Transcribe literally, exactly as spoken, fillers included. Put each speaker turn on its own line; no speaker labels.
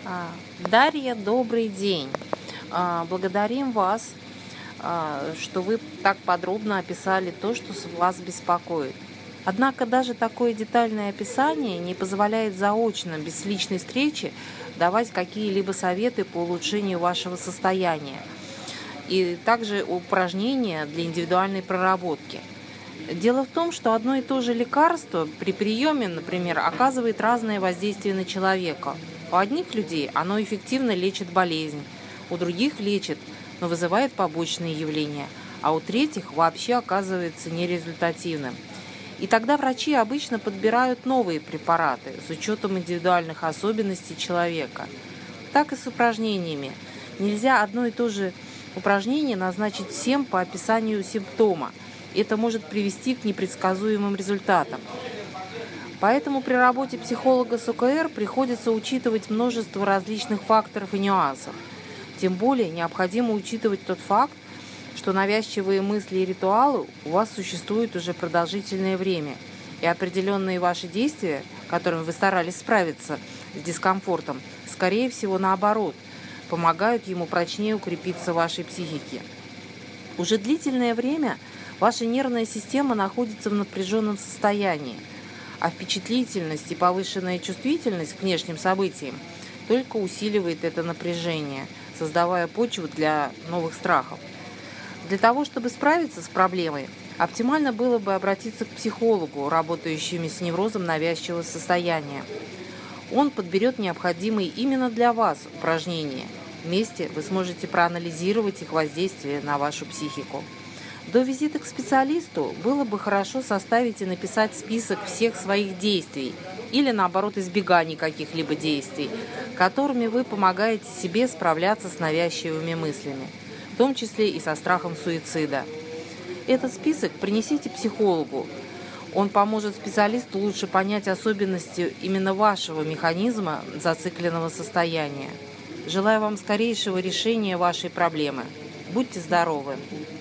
А, Дарья, добрый день. А, Благодарим вас, а, что вы так подробно описали то, что с- вас беспокоит. Однако даже такое детальное описание не позволяет заочно, без личной встречи, давать какие-либо советы по улучшению вашего состояния и также упражнения для индивидуальной проработки. Дело в том, что одно и то же лекарство при приеме, например, оказывает разное воздействие на человека. У одних людей оно эффективно лечит болезнь, у других лечит, но вызывает побочные явления, а у третьих вообще оказывается нерезультативным. И тогда врачи обычно подбирают новые препараты с учетом индивидуальных особенностей человека. Так и с упражнениями. Нельзя одно и то же упражнение назначить всем по описанию симптома. Это может привести к непредсказуемым результатам. Поэтому при работе психолога с ОКР приходится учитывать множество различных факторов и нюансов. Тем более необходимо учитывать тот факт, что навязчивые мысли и ритуалы у вас существуют уже продолжительное время, и определенные ваши действия, которыми вы старались справиться с дискомфортом, скорее всего наоборот, помогают ему прочнее укрепиться в вашей психике. Уже длительное время ваша нервная система находится в напряженном состоянии, а впечатлительность и повышенная чувствительность к внешним событиям только усиливает это напряжение, создавая почву для новых страхов. Для того, чтобы справиться с проблемой, оптимально было бы обратиться к психологу, работающему с неврозом навязчивого состояния. Он подберет необходимые именно для вас упражнения. Вместе вы сможете проанализировать их воздействие на вашу психику. До визита к специалисту было бы хорошо составить и написать список всех своих действий или, наоборот, избегания каких-либо действий, которыми вы помогаете себе справляться с навязчивыми мыслями, в том числе и со страхом суицида. Этот список принесите психологу. Он поможет специалисту лучше понять особенности именно вашего механизма зацикленного состояния. Желаю вам скорейшего решения вашей проблемы. Будьте здоровы!